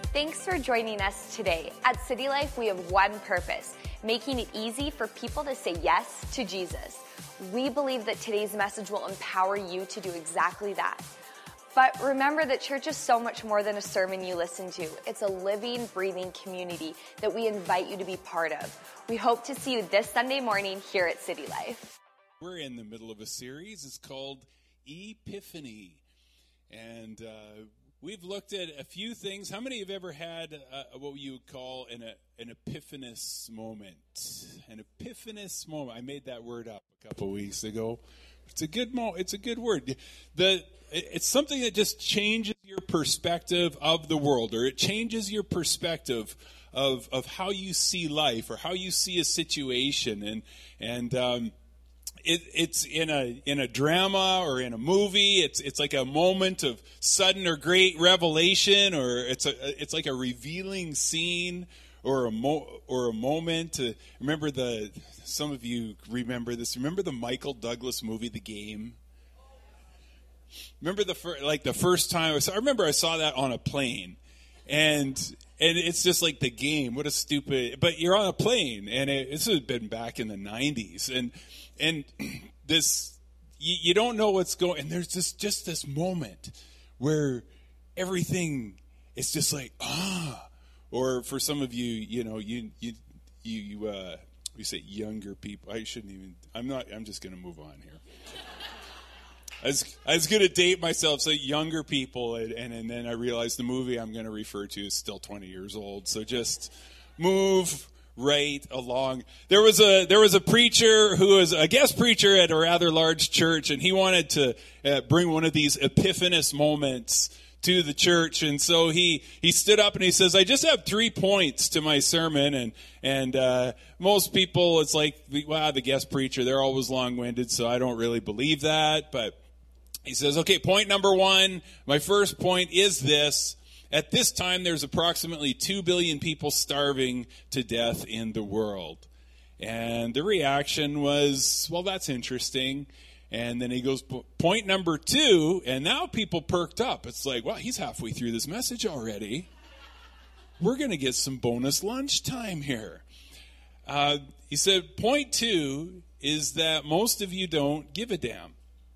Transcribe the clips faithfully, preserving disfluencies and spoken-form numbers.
Thanks for joining us today. At City Life, we have one purpose, making it easy for people to say yes to Jesus. We believe that today's message will empower you to do exactly that. But remember that church is so much more than a sermon you listen to. It's a living, breathing community that we invite you to be part of. We hope to see you this Sunday morning here at City Life. We're in the middle of a series. It's called Epiphany. And uh, we've looked at a few things. How many have ever had uh, what you would call an, uh, an epiphanous moment? An epiphanous moment. I made that word up a couple weeks ago. It's a good mo- It's a good word. The It's something that just changes your perspective of the world, or it changes your perspective of of how you see life or how you see a situation. And and um, it, it's in a in a drama or in a movie. It's it's like a moment of sudden or great revelation, or it's a it's like a revealing scene or a mo- or a moment. To remember the some of you remember this. Remember the Michael Douglas movie, The Game. Remember the fir- like the first time I, saw, I remember I saw that on a plane, and and it's just like The Game. What a stupid! But you're on a plane, and it, this has been back in the nineties, and and this you, you don't know what's going. And there's just just this moment where everything is just like ah, or for some of you, you know, you you you uh, you say younger people. I shouldn't even. I'm not. I'm just going to move on here. I was, I was going to date myself, so younger people, and, and, and then I realized the movie I'm going to refer to is still twenty years old. So just move right along. There was a there was a preacher who was a guest preacher at a rather large church, and he wanted to uh, bring one of these epiphanous moments to the church, and so he he stood up and he says, "I just have three points to my sermon," and and uh, most people, it's like, wow, the guest preacher, they're always long-winded, so I don't really believe that, but. He says, okay, point number one, my first point is this. At this time, there's approximately two billion people starving to death in the world. And the reaction was, well, that's interesting. And then he goes, point number two, and now people perked up. It's like, well, he's halfway through this message already. We're going to get some bonus lunchtime here. Uh, he said, point two is that most of you don't give a damn.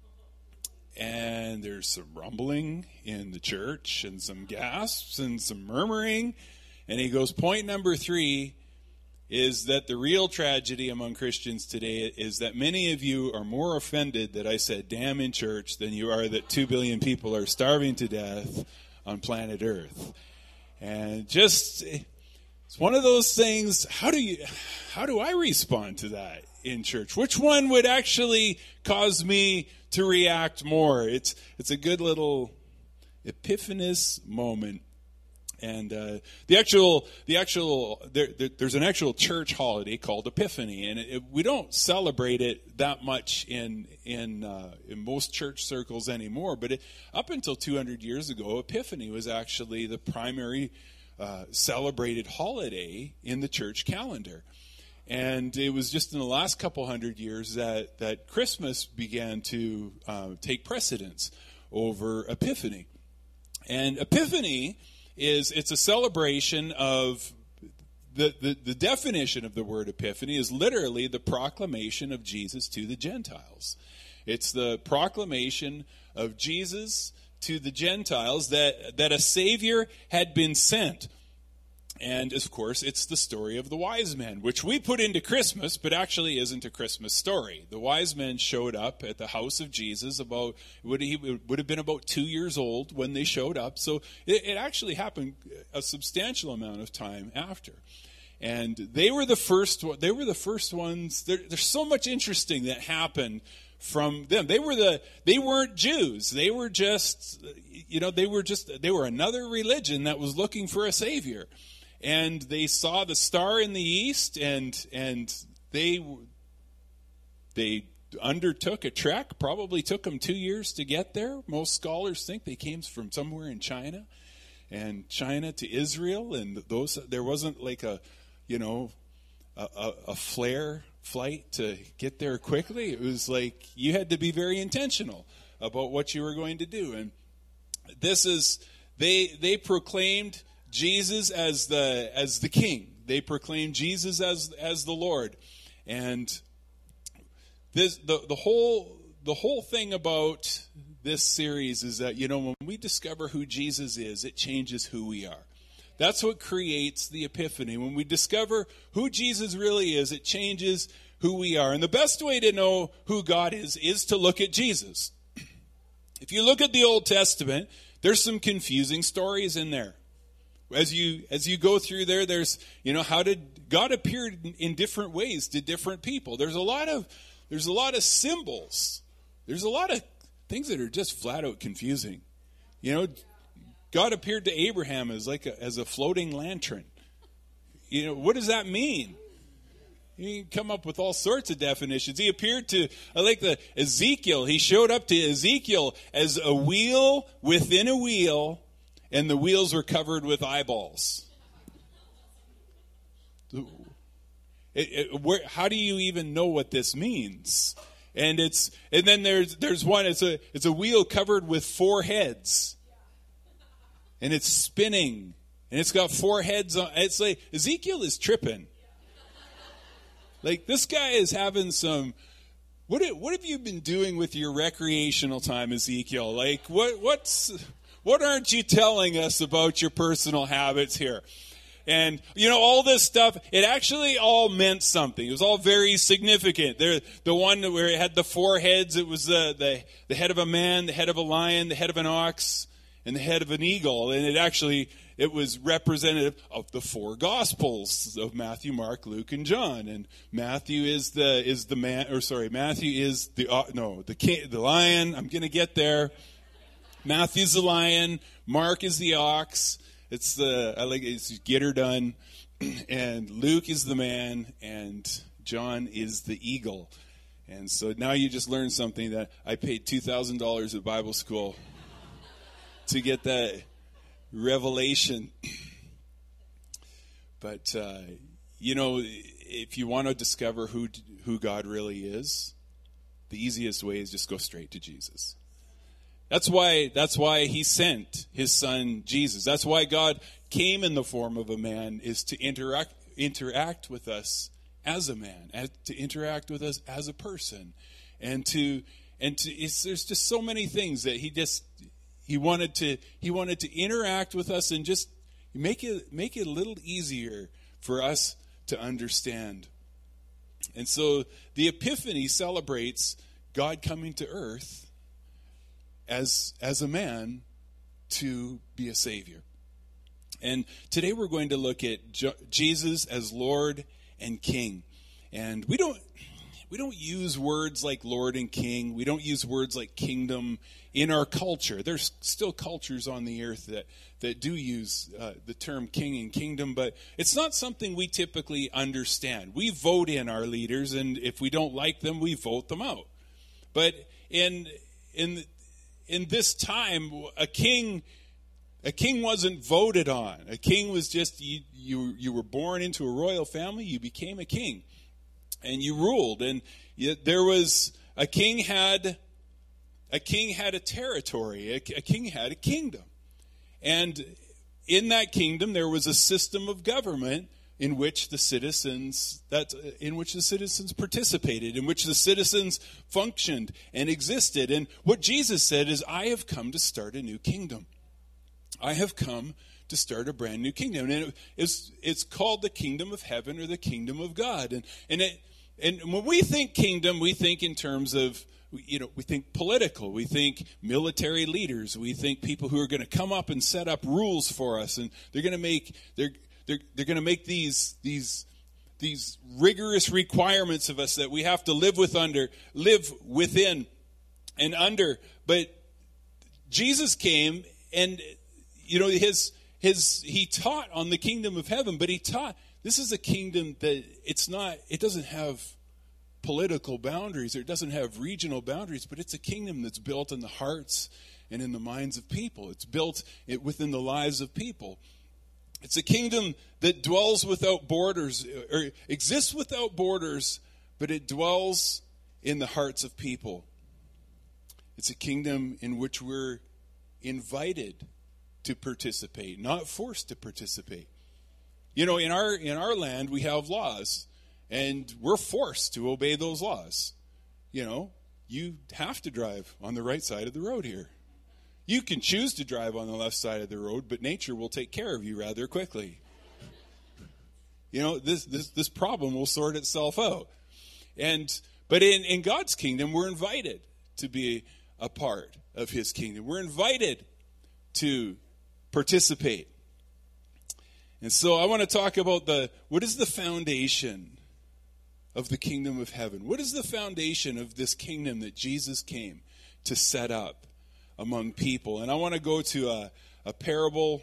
And there's some rumbling in the church and some gasps and some murmuring. And he goes, point number three is that the real tragedy among Christians today is that many of you are more offended that I said damn in church than you are that two billion people are starving to death on planet Earth. And just, it's one of those things, how do you, how do I respond to that in church? Which one would actually cause me to react more? It's it's a good little epiphanous moment, and uh, the actual the actual there, there, there's an actual church holiday called Epiphany, and it, it, we don't celebrate it that much in in uh, in most church circles anymore. But it, up until two hundred years ago, Epiphany was actually the primary uh, celebrated holiday in the church calendar. And it was just in the last couple hundred years that, that Christmas began to uh, take precedence over Epiphany. And Epiphany is, it's a celebration of, the, the, the definition of the word Epiphany is literally the proclamation of Jesus to the Gentiles. It's the proclamation of Jesus to the Gentiles that, that a Savior had been sent. And, of course, it's the story of the wise men, which we put into Christmas, but actually isn't a Christmas story. The wise men showed up at the house of Jesus about, would he would have been about two years old when they showed up. So it, it actually happened a substantial amount of time after. And they were the first, they were the first ones. There, there's so much interesting that happened from them. They were the, they weren't Jews. They were just, you know, they were just, they were another religion that was looking for a savior. And they saw the star in the east, and and they they undertook a trek. Probably took them two years to get there. Most scholars think they came from somewhere in China, and China to Israel. And those there wasn't like a, you know, a, a, a flare flight to get there quickly. It was like you had to be very intentional about what you were going to do. And this is they they proclaimed Jesus as the as the king. They proclaim Jesus as as the Lord. And this the, the whole the whole thing about this series is that, you know, when we discover who Jesus is, it changes who we are. That's what creates the epiphany. When we discover who Jesus really is, it changes who we are. And the best way to know who God is is to look at Jesus. If you look at the Old Testament, there's some confusing stories in there. As you as you go through there, there's, you know, how did God appear in, in different ways to different people? There's a lot of there's a lot of symbols. There's a lot of things that are just flat out confusing. You know, God appeared to Abraham as like a, as a floating lantern. You know, what does that mean? You can come up with all sorts of definitions. He appeared to, I like the Ezekiel. He showed up to Ezekiel as a wheel within a wheel, and the wheels were covered with eyeballs. It, it, where, how do you even know what this means? And it's and then there's there's one. It's a it's a wheel covered with four heads, and it's spinning, and it's got four heads on. It's like Ezekiel is tripping. Like, this guy is having some, what what have you been doing with your recreational time, Ezekiel? Like, what what's what aren't you telling us about your personal habits here? And, you know, all this stuff, it actually all meant something. It was all very significant. There, the one where it had the four heads, it was the, the, the head of a man, the head of a lion, the head of an ox, and the head of an eagle. And it actually, it was representative of the four Gospels of Matthew, Mark, Luke, and John. And Matthew is the is the man, or sorry, Matthew is the uh, no the king, the lion. I'm gonna get there. Matthew's the lion. Mark is the ox. It's the I like it's get her done. And Luke is the man, and John is the eagle. And so now you just learned something that I paid two thousand dollars at Bible school to get that revelation. But, uh, you know, if you want to discover who who God really is, the easiest way is just go straight to Jesus. That's why that's why he sent his son Jesus. That's why God came in the form of a man, is to interact interact with us as a man, as, to interact with us as a person. And to and to it's, there's just so many things that he just He wanted to he wanted to interact with us and just make it make it a little easier for us to understand. And so the Epiphany celebrates God coming to earth as as a man to be a savior. And today we're going to look at Jo- Jesus as Lord and King. And we don't We don't use words like Lord and King. We don't use words like kingdom in our culture. There's still cultures on the earth that, that do use uh, the term king and kingdom, but it's not something we typically understand. We vote in our leaders, and if we don't like them, we vote them out. But in in in this time, a king a king wasn't voted on. A king was just you you, you were born into a royal family. You became a king. And you ruled, and there was a king had a king had a territory, a, a king had a kingdom, and in that kingdom there was a system of government in which the citizens that in which the citizens participated, in which the citizens functioned and existed. And what Jesus said is, "I have come to start a new kingdom. I have come to start a brand new kingdom," and it, it's it's called the kingdom of heaven or the kingdom of God, and and it. And when we think kingdom, we think in terms of, you know, we think political. We think military leaders. We think people who are going to come up and set up rules for us, and they're going to make they're they're they're going to make these these these rigorous requirements of us that we have to live with under live within and under. But Jesus came, and you know his his he taught on the kingdom of heaven, but he taught. This is a kingdom that it's not, it doesn't have political boundaries, or it doesn't have regional boundaries, but it's a kingdom that's built in the hearts and in the minds of people. It's built within the lives of people. It's a kingdom that dwells without borders, or exists without borders, but it dwells in the hearts of people. It's a kingdom in which we're invited to participate, not forced to participate. You know, in our in our land, we have laws, and we're forced to obey those laws. You know, you have to drive on the right side of the road here. You can choose to drive on the left side of the road, but nature will take care of you rather quickly. You know, this this this problem will sort itself out. And but in, in God's kingdom, we're invited to be a part of his kingdom. We're invited to participate. And so I want to talk about the what is the foundation of the kingdom of heaven? What is the foundation of this kingdom that Jesus came to set up among people? And I want to go to a, a parable,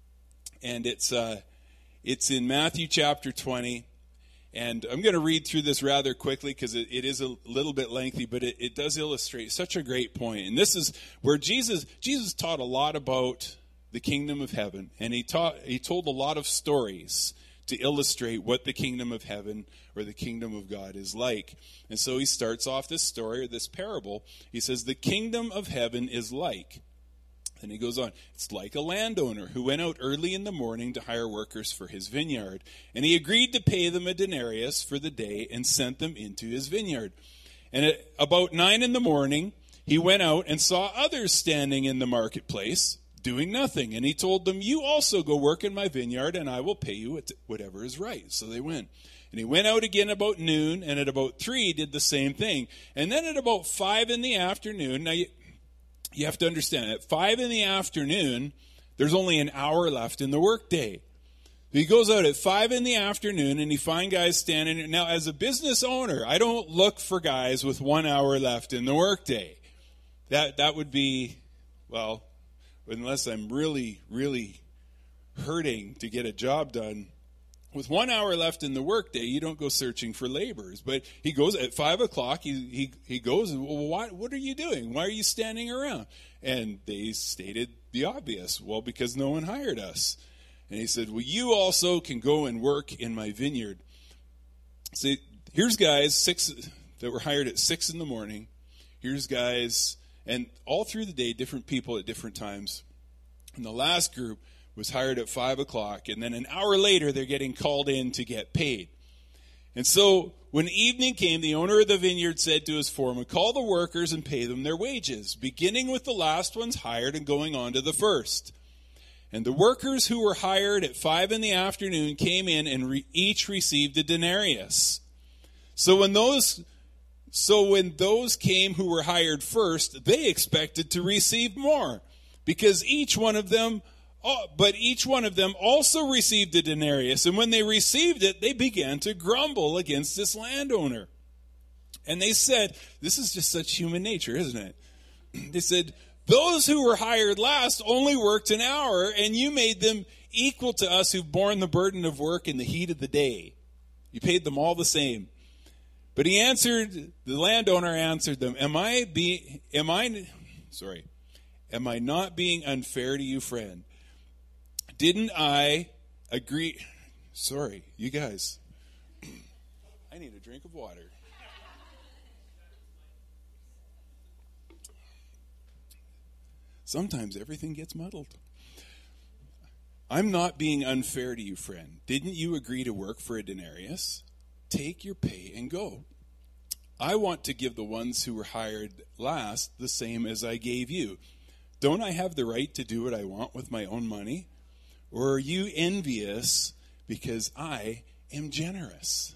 and it's uh, it's in Matthew chapter twenty. And I'm going to read through this rather quickly because it, it is a little bit lengthy, but it, it does illustrate such a great point. And this is where Jesus Jesus taught a lot about the kingdom of heaven, and he taught he told a lot of stories to illustrate what the kingdom of heaven or the kingdom of God is like. And so he starts off this story or this parable. He says, the kingdom of heaven is like. And he goes on, it's like a landowner who went out early in the morning to hire workers for his vineyard. And he agreed to pay them a denarius for the day and sent them into his vineyard. And at about nine in the morning, he went out and saw others standing in the marketplace doing nothing. And he told them, you also go work in my vineyard and I will pay you whatever is right. So they went. And he went out again about noon, and at about three did the same thing. And then at about five in the afternoon, now you, you have to understand, at five in the afternoon, there's only an hour left in the workday. He goes out at five in the afternoon, and he finds guys standing. Now, as a business owner, I don't look for guys with one hour left in the workday. That that would be, well, unless I'm really, really hurting to get a job done. With one hour left in the workday, you don't go searching for laborers. But he goes at five o'clock, he he, he goes, and, well, what, what are you doing? Why are you standing around? And they stated the obvious. Well, because no one hired us. And he said, well, you also can go and work in my vineyard. See, here's guys six that were hired at six in the morning. Here's guys, and all through the day, different people at different times. And the last group was hired at five o'clock, and then an hour later, they're getting called in to get paid. And so when evening came, the owner of the vineyard said to his foreman, call the workers and pay them their wages, beginning with the last ones hired and going on to the first. And the workers who were hired at five in the afternoon came in and re- each received a denarius. So when those so when those came who were hired first, they expected to receive more, because each one of them Oh, but each one of them also received a denarius, and when they received it, they began to grumble against this landowner. And they said, this is just such human nature, isn't it? They said, those who were hired last only worked an hour, and you made them equal to us who've borne the burden of work in the heat of the day. You paid them all the same. But he answered, the landowner answered them, Am I be, am I, sorry, am I not being unfair to you, friend? Didn't I agree? Sorry, you guys. I need a drink of water. Sometimes everything gets muddled. I'm not being unfair to you, friend. Didn't you agree to work for a denarius? Take your pay and go. I want to give the ones who were hired last the same as I gave you. Don't I have the right to do what I want with my own money? Or are you envious because I am generous?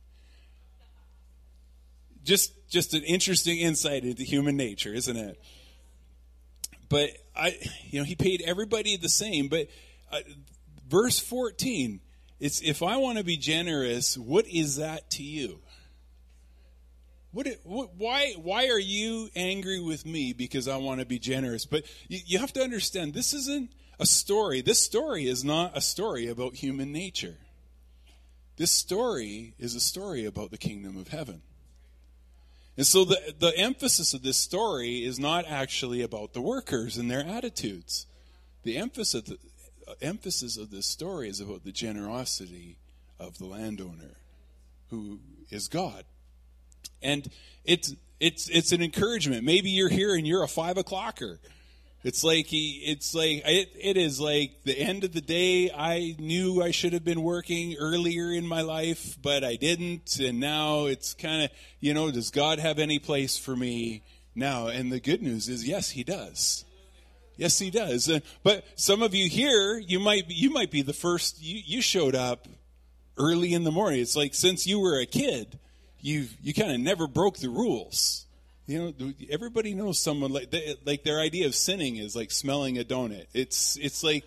Just just an interesting insight into human nature, isn't it? But I, you know, he paid everybody the same. But uh, verse fourteen, it's if I want to be generous, what is that to you? What, what? Why? Why are you angry with me because I want to be generous? But you, you have to understand, this isn't a story. This story is not a story about human nature. This story is a story about the kingdom of heaven. And so the, the emphasis of this story is not actually about the workers and their attitudes. The emphasis, the emphasis of this story is about the generosity of the landowner, who is God. And it's it's it's an encouragement. Maybe you're here and you're a five o'clocker. It's like he, it's like, it, it is like the end of the day. I knew I should have been working earlier in my life, but I didn't. And now it's kind of, you know, does God have any place for me now? And the good news is, yes, he does. Yes, he does. Uh, but some of you here, you might, you might be the first, you, you showed up early in the morning. It's like since you were a kid, you, you kind of never broke the rules. You know, everybody knows someone like they, like their idea of sinning is like smelling a donut. It's it's like,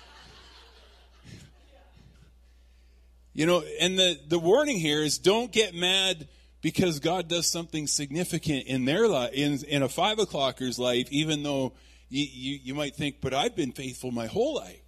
you know, and the, the warning here is don't get mad because God does something significant in their life, in in a five o'clocker's life, even though you, you you might think, but I've been faithful my whole life.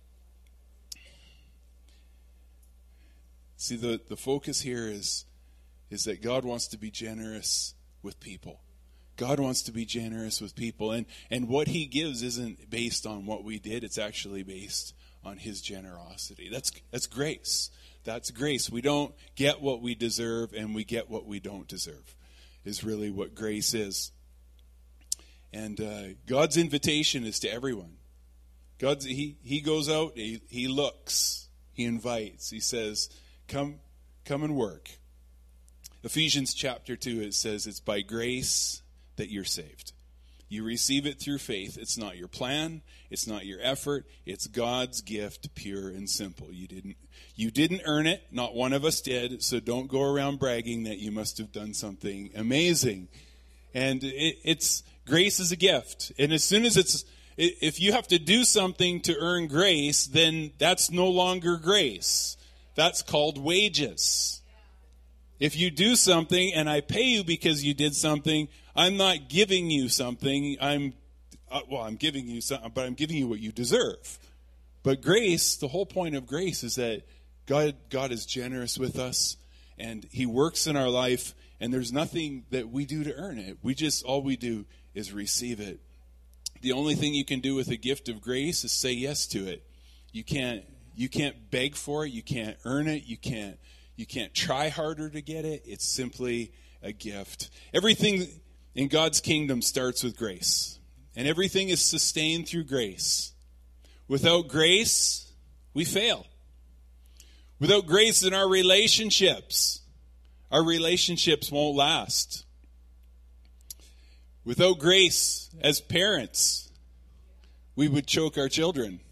See, the, the focus here is is that God wants to be generous with people. God wants to be generous with people, and, and what he gives isn't based on what we did. It's actually based on his generosity. That's that's grace. That's grace. We don't get what we deserve, and we get what we don't deserve, is really what grace is. And uh, God's invitation is to everyone. God's he he goes out, he, he looks, he invites, he says, come, come and work. Ephesians chapter two, it says it's by grace that you're saved. You receive it through faith. It's not your plan. It's not your effort. It's God's gift, pure and simple. You didn't you didn't earn it. Not one of us did. So don't go around bragging that you must have done something amazing. And it, it's grace is a gift. And as soon as it's if you have to do something to earn grace, then that's no longer grace. That's called wages. If you do something and I pay you because you did something, I'm not giving you something. I'm, uh, well, I'm giving you something, but I'm giving you what you deserve. But grace, the whole point of grace is that God, God is generous with us, and he works in our life, and there's nothing that we do to earn it. We just, all we do is receive it. The only thing you can do with a gift of grace is say yes to it. You can't, you can't beg for it. You can't earn it. You can't, you can't try harder to get it. It's simply a gift. Everything in God's kingdom starts with grace. And everything is sustained through grace. Without grace, we fail. Without grace in our relationships, our relationships won't last. Without grace as parents, we would choke our children.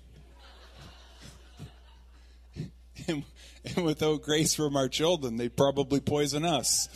and, and without grace from our children, they'd probably poison us.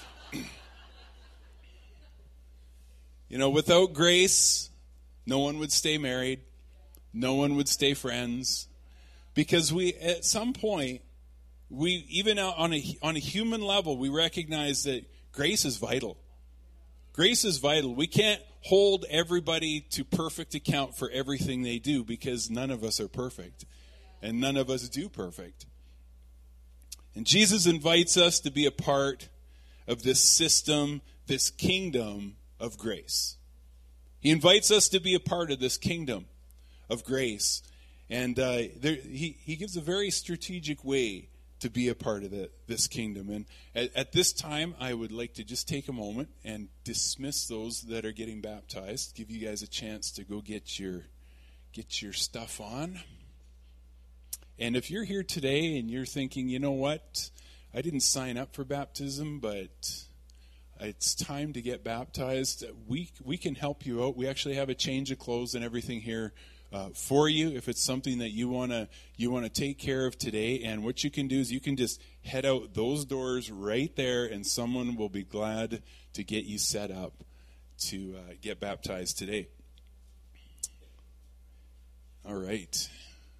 You know, without grace, no one would stay married. No one would stay friends. Because we, at some point, we, even on a, on a human level, we recognize that grace is vital. Grace is vital. We can't hold everybody to perfect account for everything they do because none of us are perfect. And none of us do perfect. And Jesus invites us to be a part of this system, this kingdom of grace. He invites us to be a part of this kingdom of grace. And uh, there, he, he gives a very strategic way to be a part of the, this kingdom. And at, at this time, I would like to just take a moment and dismiss those that are getting baptized. Give you guys a chance to go get your get your stuff on. And if you're here today and you're thinking, you know what, I didn't sign up for baptism, but it's time to get baptized, we we can help you out. We actually have a change of clothes and everything here uh, for you if it's something that you want to you want to take care of today. And what you can do is you can just head out those doors right there, and someone will be glad to get you set up to uh, get baptized today. All right.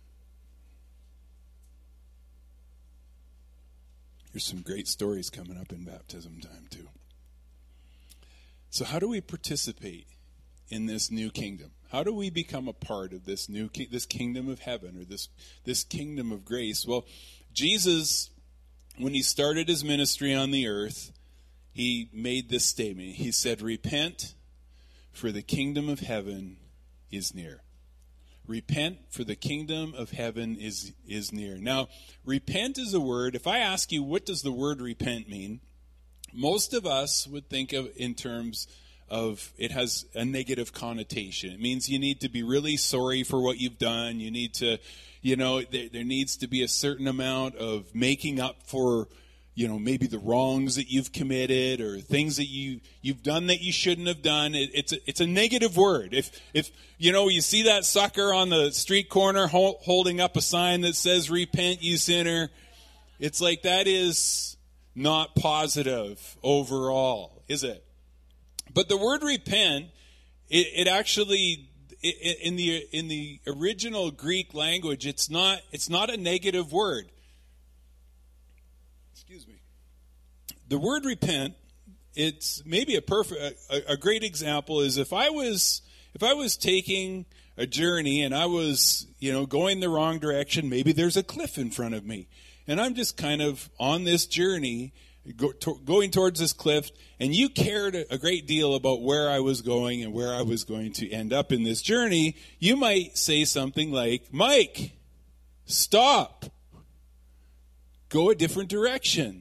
There's some great stories coming up in baptism time too. So how do we participate in this new kingdom? How do we become a part of this new ki- this kingdom of heaven, or this this kingdom of grace? Well, Jesus, when he started his ministry on the earth, he made this statement. He said, "Repent, for the kingdom of heaven is near." Repent, for the kingdom of heaven is is near. Now, repent is a word. If I ask you, what does the word repent mean? Most of us would think of in terms of, it has a negative connotation. It means you need to be really sorry for what you've done. You need to, you know, there, there needs to be a certain amount of making up for, you know, maybe the wrongs that you've committed or things that you, you've done that you shouldn't have done. It, it's, a, it's a negative word. If, if, you know, you see that sucker on the street corner ho- holding up a sign that says, repent, you sinner, it's like that is not positive overall, is it? But the word repent, it, it actually, it, in the in the original Greek language, it's not it's not a negative word. Excuse me. The word repent, it's maybe a perfect, a, a great example is if I was if I was taking a journey and I was, you know, going the wrong direction. Maybe there's a cliff in front of me, and I'm just kind of on this journey. Go, to, going towards this cliff, and you cared a great deal about where I was going and where I was going to end up in this journey, you might say something like, Mike, stop. Go a different direction.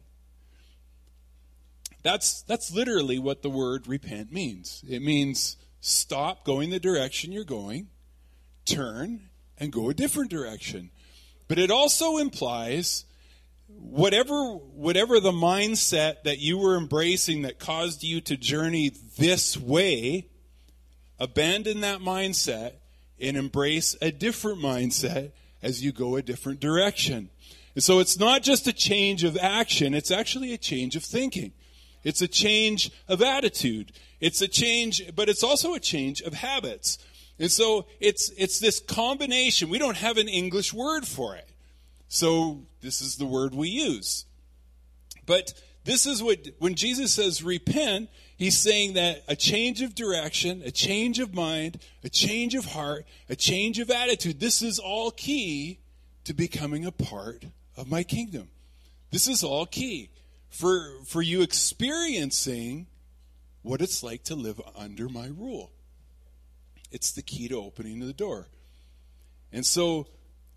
That's, that's literally what the word repent means. It means stop going the direction you're going, turn, and go a different direction. But it also implies Whatever whatever the mindset that you were embracing that caused you to journey this way, abandon that mindset and embrace a different mindset as you go a different direction. And so it's not just a change of action, it's actually a change of thinking. It's a change of attitude. It's a change, but it's also a change of habits. And so it's it's this combination. We don't have an English word for it. So this is the word we use. But this is what, when Jesus says repent, he's saying that a change of direction, a change of mind, a change of heart, a change of attitude, this is all key to becoming a part of my kingdom. This is all key for, for you experiencing what it's like to live under my rule. It's the key to opening the door. And so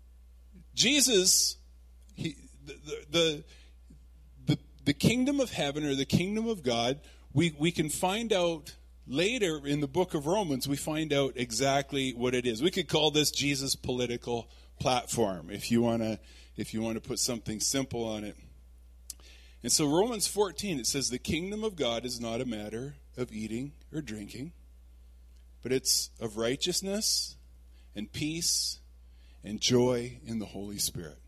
Jesus, he, the, the the the kingdom of heaven or the kingdom of God, we, we can find out later in the book of Romans, we find out exactly what it is. We could call this Jesus' political platform if you want to if you want to put something simple on it. And so Romans fourteen, it says the kingdom of God is not a matter of eating or drinking, but it's of righteousness and peace and joy in the Holy Spirit.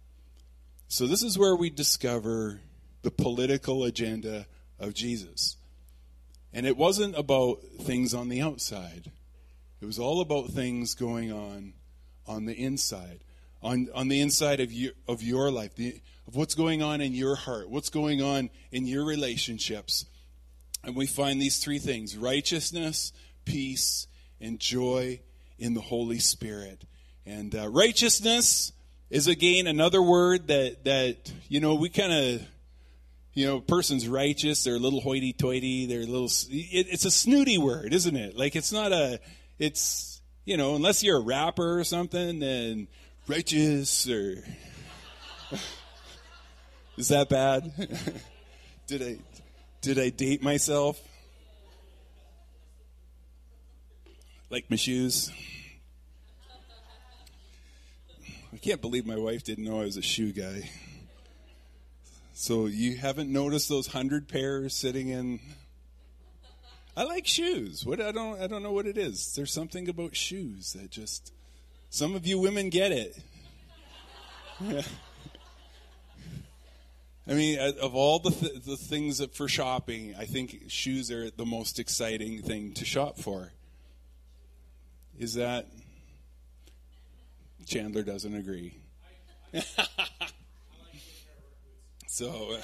So this is where we discover the political agenda of Jesus. And it wasn't about things on the outside. It was all about things going on on the inside. On, on the inside of your, of your life, the, of what's going on in your heart, what's going on in your relationships. And we find these three things: righteousness, peace, and joy in the Holy Spirit. And uh, righteousness is, again, another word that, that you know, we kind of, you know, person's righteous, they're a little hoity-toity, they're a little, it, it's a snooty word, isn't it? Like, it's not a, it's, you know, unless you're a rapper or something, then righteous or, is that bad? did I, did I date myself? Like my shoes? I can't believe my wife didn't know I was a shoe guy. So you haven't noticed those hundred pairs sitting in? I like shoes. What I don't I don't know what it is. There's something about shoes that just, some of you women get it. I mean, of all the th- the things that for shopping, I think shoes are the most exciting thing to shop for. Is that? Chandler doesn't agree. So,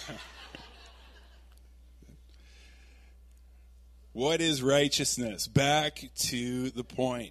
what is righteousness? Back to the point.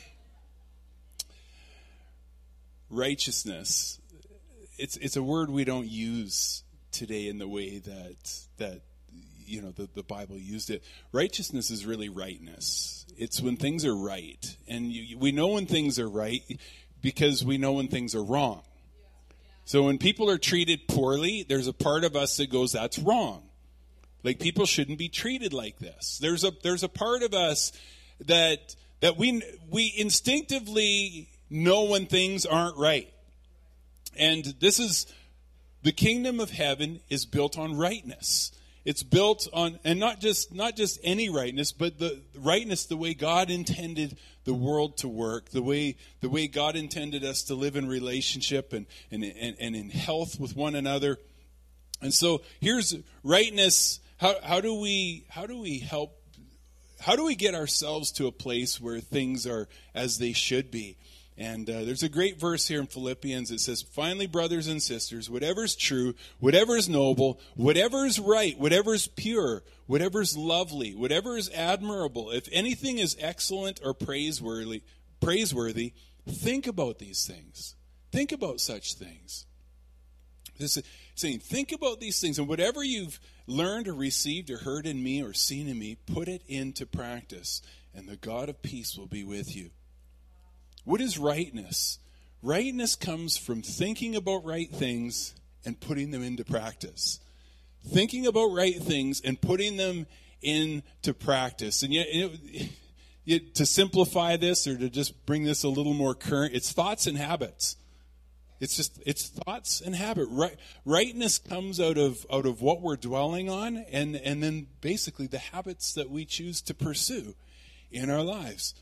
Righteousness. It's it's a word we don't use today in the way that that you know the, the Bible used it. Righteousness is really rightness. It's when things are right, and you, we know when things are right because we know when things are wrong. So when people are treated poorly, there's a part of us that goes, that's wrong. Like, people shouldn't be treated like this. There's a there's a part of us that that we we instinctively know when things aren't right. And this is, the kingdom of heaven is built on rightness. It's built on, and not just not just any rightness, but the rightness the way God intended the world to work, the way the way God intended us to live in relationship and and, and, and in health with one another. And so here's rightness. How how do we how do we help how do we get ourselves to a place where things are as they should be? And uh, there's a great verse here in Philippians. It says, finally, brothers and sisters, whatever is true, whatever is noble, whatever is right, whatever is pure, whatever is lovely, whatever is admirable, if anything is excellent or praiseworthy, praiseworthy, think about these things. Think about such things. This is saying, think about these things, and whatever you've learned or received or heard in me or seen in me, put it into practice, and the God of peace will be with you. What is rightness? Rightness comes from thinking about right things and putting them into practice. Thinking about right things and putting them into practice. And yet, you know, yet to simplify this, or to just bring this a little more current, it's thoughts and habits. It's just, it's thoughts and habit. Right, rightness comes out of out of what we're dwelling on, and, and then basically the habits that we choose to pursue in our lives.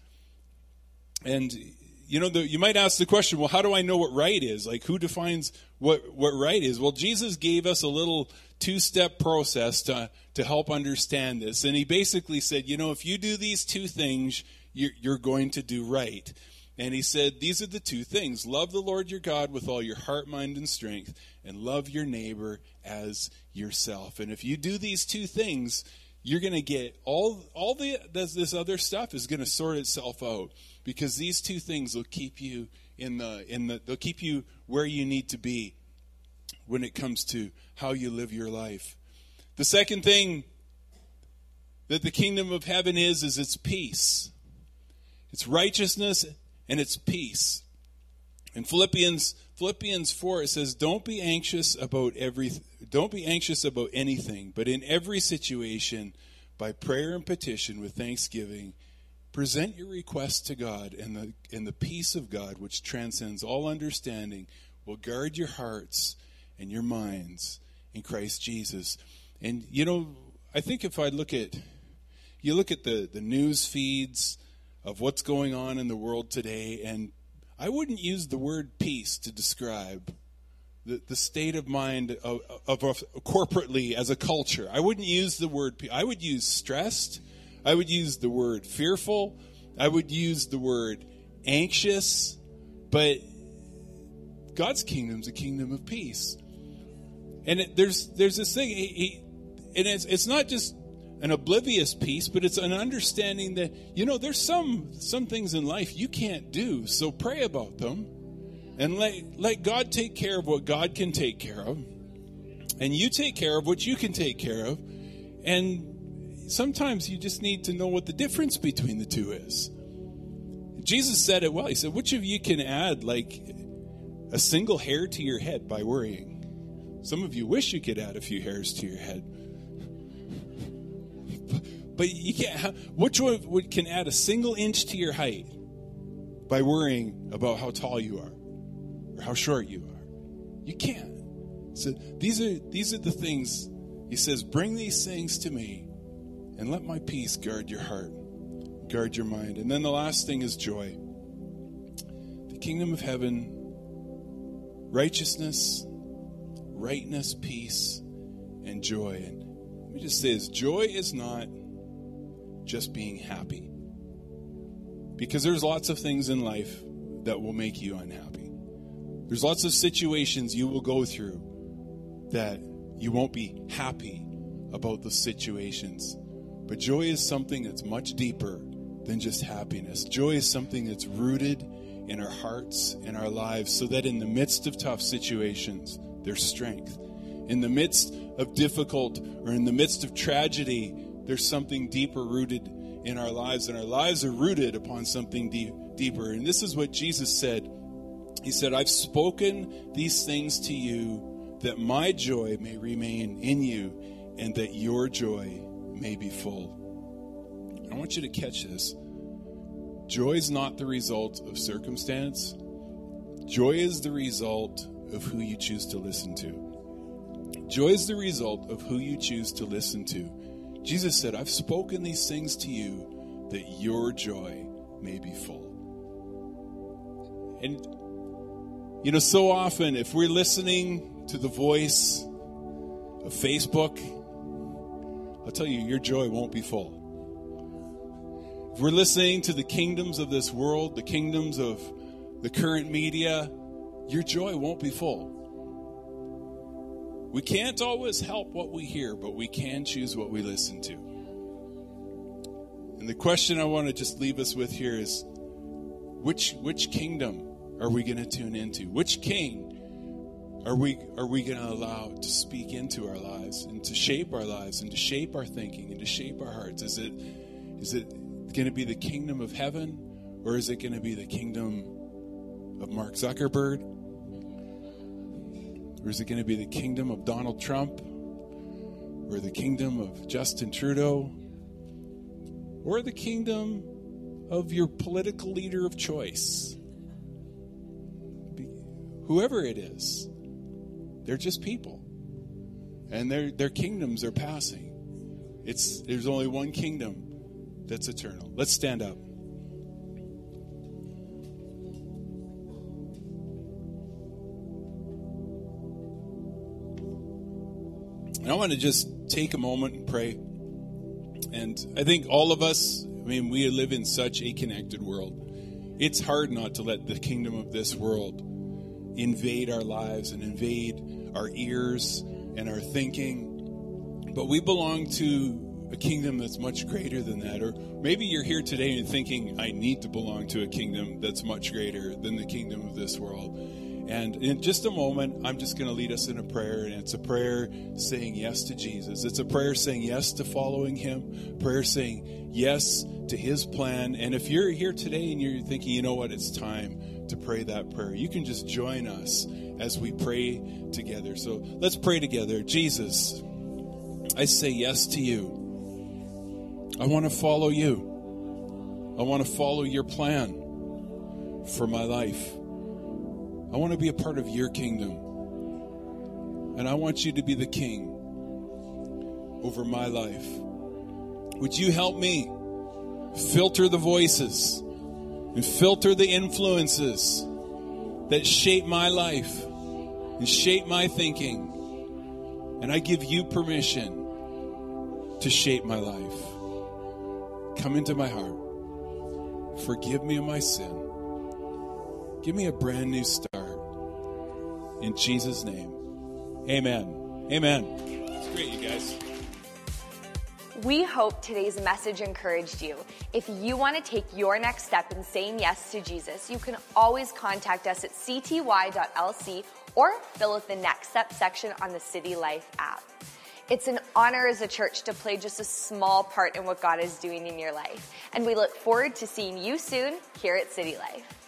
And you know, the, you might ask the question, well, how do I know what right is? Like, who defines what, what right is? Well, Jesus gave us a little two-step process to, to help understand this. And he basically said, you know, if you do these two things, you're, you're going to do right. And he said, these are the two things. Love the Lord your God with all your heart, mind, and strength, and love your neighbor as yourself. And if you do these two things, you're going to get all all the this, this other stuff is going to sort itself out, because these two things will keep you in the in the they'll keep you where you need to be when it comes to how you live your life. The second thing that the kingdom of heaven is is its peace. It's righteousness and it's peace. In Philippians Philippians four, it says, "Don't be anxious about every don't be anxious about anything, but in every situation, by prayer and petition with thanksgiving, present your requests to God, and the and the peace of God, which transcends all understanding, will guard your hearts and your minds in Christ Jesus." And you know, I think if I look at you look at the, the news feeds of what's going on in the world today, and I wouldn't use the word peace to describe the, the state of mind of, of, of corporately as a culture. I wouldn't use the word peace. I would use stressed. I would use the word fearful. I would use the word anxious. But God's kingdom is a kingdom of peace. And it, there's there's this thing, he, he, and it's it's not just an oblivious peace, but it's an understanding that, you know, there's some some things in life you can't do, so pray about them and let let God take care of what God can take care of, and you take care of what you can take care of. And sometimes you just need to know what the difference between the two is. Jesus said it well. He said, which of you can add like a single hair to your head by worrying? Some of you wish you could add a few hairs to your head. But you can't. Which one can add a single inch to your height by worrying about how tall you are or how short you are? You can't. So these are these are the things. He says, bring these things to me, and let my peace guard your heart, guard your mind. And then the last thing is joy. The kingdom of heaven, righteousness, rightness, peace, and joy. And let me just say this: joy is not just being happy, because there's lots of things in life that will make you unhappy. There's lots of situations you will go through that you won't be happy about the situations. But joy is something that's much deeper than just happiness. Joy is something that's rooted in our hearts and our lives, so that in the midst of tough situations, there's strength. In the midst of difficult or in the midst of tragedy, there's something deeper rooted in our lives, and our lives are rooted upon something deep, deeper. And this is what Jesus said. He said, I've spoken these things to you that my joy may remain in you and that your joy may be full. I want you to catch this. Joy is not the result of circumstance. Joy is the result of who you choose to listen to. Joy is the result of who you choose to listen to. Jesus said, I've spoken these things to you that your joy may be full. And, you know, so often if we're listening to the voice of Facebook, I'll tell you, your joy won't be full. If we're listening to the kingdoms of this world, the kingdoms of the current media, your joy won't be full. We can't always help what we hear, but we can choose what we listen to. And the question I want to just leave us with here is, which which kingdom are we going to tune into? Which king are we are we going to allow to speak into our lives and to shape our lives and to shape our thinking and to shape our hearts? Is it is it going to be the kingdom of heaven, or is it going to be the kingdom of Mark Zuckerberg? Or is it going to be the kingdom of Donald Trump? Or the kingdom of Justin Trudeau? Or the kingdom of your political leader of choice? Whoever it is, they're just people. And their their kingdoms are passing. It's there's only one kingdom that's eternal. Let's stand up. And I want to just take a moment and pray. And I think all of us, I mean, we live in such a connected world. It's hard not to let the kingdom of this world invade our lives and invade our ears and our thinking. But we belong to a kingdom that's much greater than that. Or maybe you're here today and thinking, I need to belong to a kingdom that's much greater than the kingdom of this world. And in just a moment, I'm just going to lead us in a prayer. And it's a prayer saying yes to Jesus. It's a prayer saying yes to following him. Prayer saying yes to his plan. And if you're here today and you're thinking, you know what, it's time to pray that prayer, you can just join us as we pray together. So let's pray together. Jesus, I say yes to you. I want to follow you. I want to follow your plan for my life. I want to be a part of your kingdom. And I want you to be the king over my life. Would you help me filter the voices and filter the influences that shape my life and shape my thinking? And I give you permission to shape my life. Come into my heart. Forgive me of my sin. Give me a brand new start. In Jesus' name, amen. Amen. It's great, you guys. We hope today's message encouraged you. If you want to take your next step in saying yes to Jesus, you can always contact us at c t y dot l c or fill out the next step section on the City Life app. It's an honor as a church to play just a small part in what God is doing in your life. And we look forward to seeing you soon here at City Life.